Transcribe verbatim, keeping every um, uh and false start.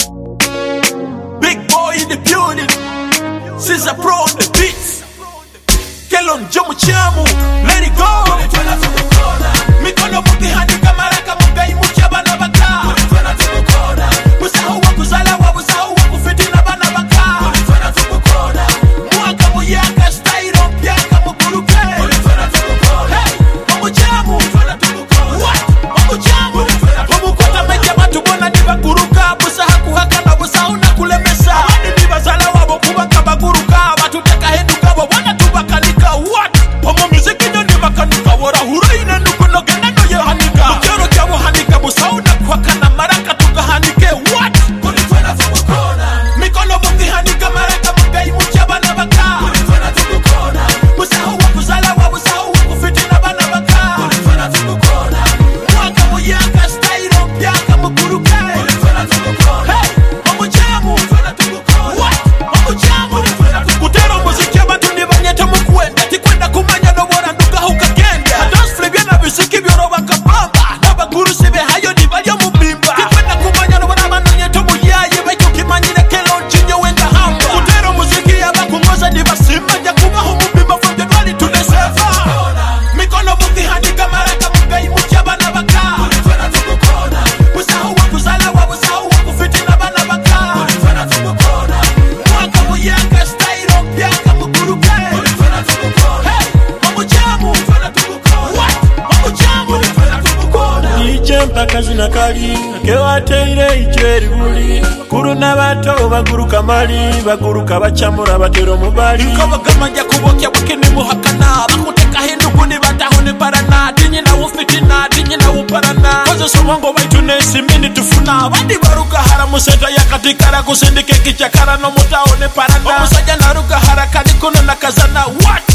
Big boy in the building. Caesar Pro on the beats. Kelon Jomo Chamu. Let it go. Mikono muti handi kamaraka mugai mucha bana baka. Musahu wa kuzala wa musahu wa kufitina bana baka. Mwaka muyaka style on piaka mukuruke. Hey, Momo Chamu. What? Momo Chamu. Momo kota meja batu bona diba kuruka. Musaha kuhaka na musahu na kulemesa. Wani diba zala wabo kubaka baguruka. Watu teka hendu kabo wana tubakanika. What? Momo muziki nyo ni makanika. Wara hurai na nukuno gena no ye hanika. Mukero kya hanika musahu na kuhaka na maraka tuka hanike. What? Kulitwena tukukona. Mikono muti hanika maraka mugai muchaba na baka. Kulitwena tukukona. Musahu wa kuzala wa musahu wa kufitina bana baka. Kulitwena tukukona. Mwaka muyaka style on piaka mukuruke. Kulitwena tukukona. Hey, Momo Chamu. What? Momo Chamu. Kutero muziki abantu nibanyeta mukwenda. Tikwenda kumanya no bora nduka hukagenda. Adons flebya na bisiki byoro bakapamba. Nabaguru sibe hayo nibalyo mubimba. Tikwenda kumanya no bora manonyeto muyaye. Bejo kimanyire Kelon chinyo wenga hamba. Kutero muziki abakungoza nibasimba. Nyakubaho mubimba from the valley to the sefa. Mikono muti hanika maraka mugai muchaba na baka. Kulitwena tukukona. Musahu wa kuzala wa musahu wa kufitina bana baka. Kulitwena tukukona. Mwaka muyaka style on piaka mukuruke. Kulitwena tukukona. Hey, Momo Chamu. What? Momo Chamu. Ije mpaka zinakali kewateire ichweri buli kuru n'abato baguruka mali baguruka bacamura batero mubali Kaba gamanja kubokya bukene muhakana bakuteka hindu kuni batahone parana dinyi na ufitina dinyi na uparana kozo somongo baitu nesi mini tufuna bandi baruka haramu seta yakatikara kusindike kichakara no mutaone parana omusajja naruka harakani kuno nakazana what